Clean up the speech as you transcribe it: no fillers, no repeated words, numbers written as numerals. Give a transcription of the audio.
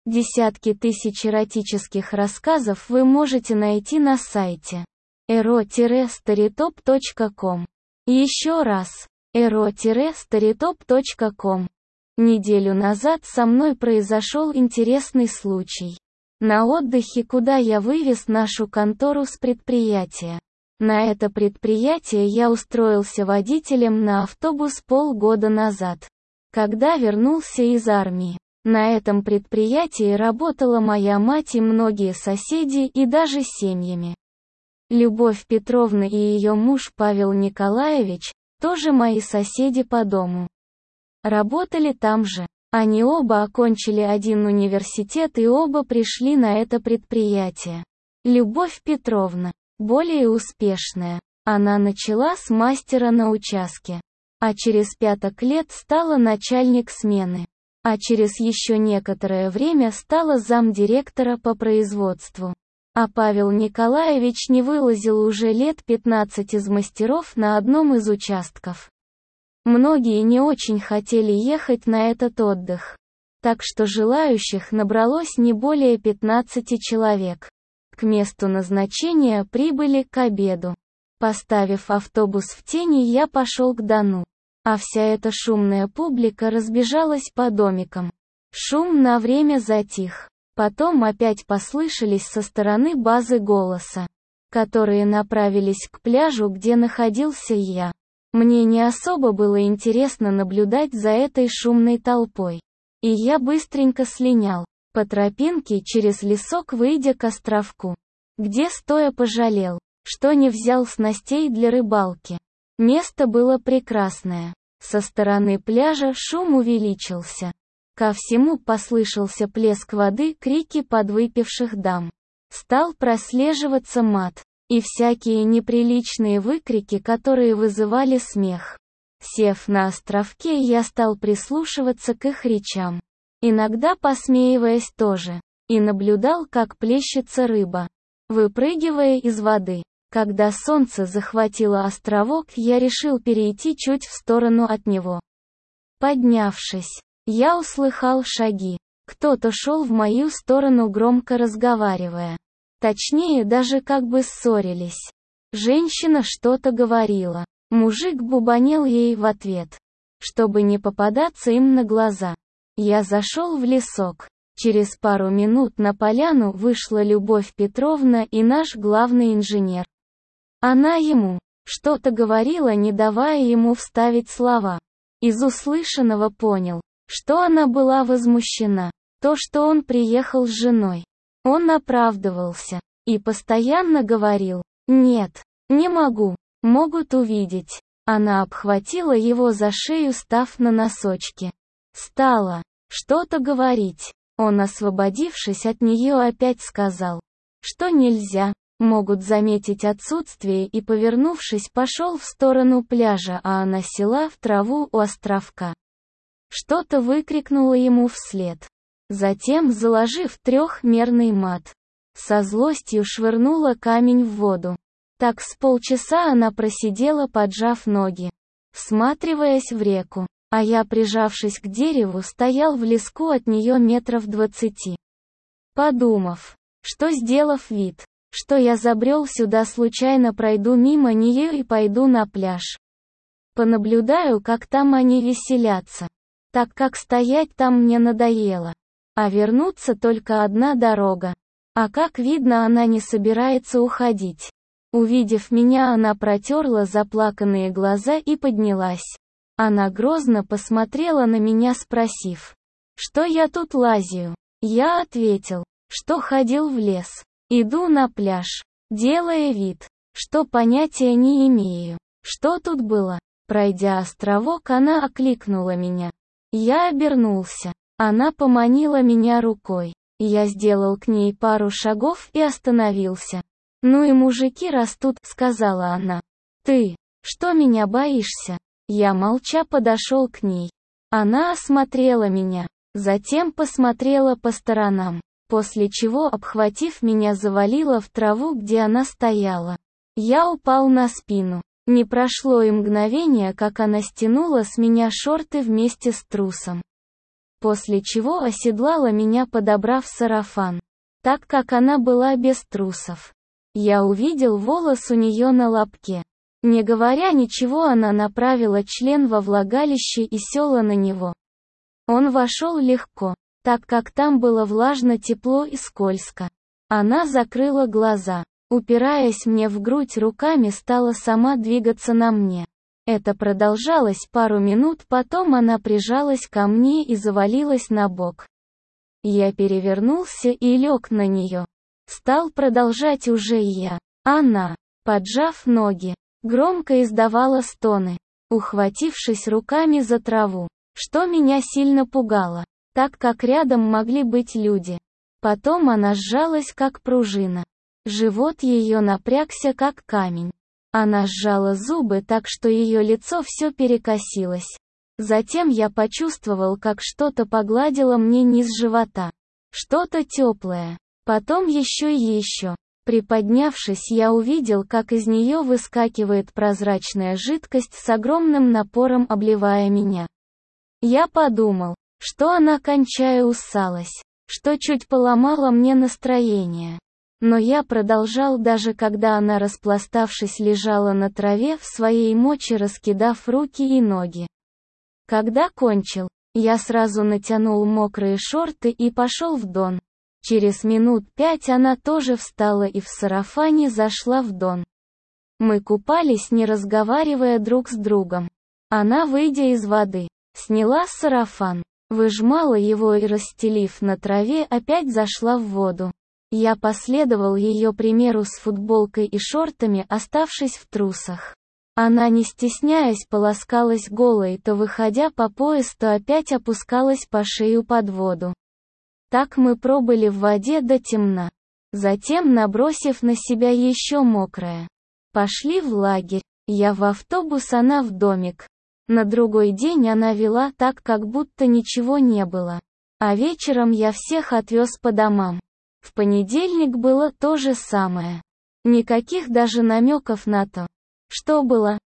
Десятки тысяч эротических рассказов вы можете найти на сайте ero-storytop.com. Еще раз, ero-storytop.com. Неделю назад со мной произошел интересный случай. На отдыхе, куда я вывез нашу контору с предприятия. На это предприятие я устроился водителем на автобус полгода назад, когда вернулся из армии. На этом предприятии работала моя мать и многие соседи и даже семьями. Любовь Петровна и ее муж Павел Николаевич, тоже мои соседи по дому. Работали там же. Они оба окончили один университет и оба пришли на это предприятие. Любовь Петровна, более успешная. Она начала с мастера на участке. А через 5 лет стала начальник смены. А через еще некоторое время стала замдиректора по производству. А Павел Николаевич не вылазил уже лет 15 из мастеров на одном из участков. Многие не очень хотели ехать на этот отдых. Так что желающих набралось не более 15 человек. К месту назначения прибыли к обеду. Поставив автобус в тени, я пошел к Дону. А вся эта шумная публика разбежалась по домикам. Шум на время затих. Потом опять послышались со стороны базы голоса, которые направились к пляжу, где находился я. Мне не особо было интересно наблюдать за этой шумной толпой. И я быстренько слинял по тропинке через лесок, выйдя к островку, где стоя пожалел, что не взял снастей для рыбалки. Место было прекрасное. Со стороны пляжа шум увеличился. Ко всему послышался плеск воды, крики подвыпивших дам. Стал прослеживаться мат и всякие неприличные выкрики, которые вызывали смех. Сев на островке, я стал прислушиваться к их речам, иногда посмеиваясь тоже, и наблюдал, как плещется рыба, выпрыгивая из воды. Когда солнце захватило островок, я решил перейти чуть в сторону от него. Поднявшись, я услыхал шаги. Кто-то шел в мою сторону, громко разговаривая. Точнее, даже как бы ссорились. Женщина что-то говорила. Мужик бубонел ей в ответ, чтобы не попадаться им на глаза. Я зашел в лесок. Через пару минут на поляну вышла Любовь Петровна и наш главный инженер. Она ему что-то говорила, не давая ему вставить слова. Из услышанного понял, что она была возмущена. То, что он приехал с женой. Он оправдывался и постоянно говорил: «Нет, не могу, могут увидеть». Она обхватила его за шею, став на носочки. Стала что-то говорить. Он, освободившись от нее, опять сказал, что нельзя. Могут заметить отсутствие, и, повернувшись, пошел в сторону пляжа, а она села в траву у островка. Что-то выкрикнула ему вслед. Затем, заложив трехмерный мат, со злостью швырнула камень в воду. Так с полчаса она просидела, поджав ноги, всматриваясь в реку, а я, прижавшись к дереву, стоял в леску от нее 20 метров. Подумав, что, сделав вид, что я забрел сюда случайно, пройду мимо нее и пойду на пляж. Понаблюдаю, как там они веселятся, так как стоять там мне надоело. А вернуться только одна дорога. А как видно, она не собирается уходить. Увидев меня, она протерла заплаканные глаза и поднялась. Она грозно посмотрела на меня, спросив, что я тут лазию. Я ответил, что ходил в лес. Иду на пляж, делая вид, что понятия не имею, что тут было. Пройдя островок, она окликнула меня. Я обернулся. Она поманила меня рукой. Я сделал к ней пару шагов и остановился. «Ну и мужики растут», — сказала она. «Ты, что, меня боишься?» Я молча подошел к ней. Она осмотрела меня, затем посмотрела по сторонам. После чего, обхватив меня, завалила в траву, где она стояла. Я упал на спину. Не прошло и мгновения, как она стянула с меня шорты вместе с трусом. после чего оседлала меня, подобрав сарафан, так как она была без трусов. Я увидел волос у нее на лобке. Не говоря ничего, она направила член во влагалище и села на него. Он вошел легко, так как там было влажно, тепло и скользко. Она закрыла глаза, упираясь мне в грудь руками, стала сама двигаться на мне. Это продолжалось пару минут, потом она прижалась ко мне и завалилась на бок. Я перевернулся и лег на нее. Стал продолжать уже я. Она, поджав ноги, громко издавала стоны, ухватившись руками за траву, что меня сильно пугало, так как рядом могли быть люди. Потом она сжалась как пружина. Живот ее напрягся как камень. Она сжала зубы так, что ее лицо все перекосилось. Затем я почувствовал, как что-то погладило мне низ живота. Что-то теплое. Потом еще и еще. Приподнявшись, я увидел, как из нее выскакивает прозрачная жидкость с огромным напором, обливая меня. Я подумал, что она, кончая, уссалась, что чуть поломало мне настроение. Но я продолжал, даже когда она, распластавшись, лежала на траве в своей моче, раскидав руки и ноги. Когда кончил, я сразу натянул мокрые шорты и пошел в дон. Через минут 5 она тоже встала и в сарафане зашла в дон. Мы купались, не разговаривая друг с другом. Она, выйдя из воды, сняла сарафан, выжмала его и, расстелив на траве, опять зашла в воду. Я последовал ее примеру с футболкой и шортами, оставшись в трусах. Она, не стесняясь, полоскалась голой, то выходя по пояс, то опять опускалась по шею под воду. Так мы пробыли в воде до темна. Затем, набросив на себя еще мокрое, пошли в лагерь. Я в автобус, она в домик. На другой день она вела так, как будто ничего не было. А вечером я всех отвез по домам. В понедельник было то же самое. Никаких даже намеков на то, что было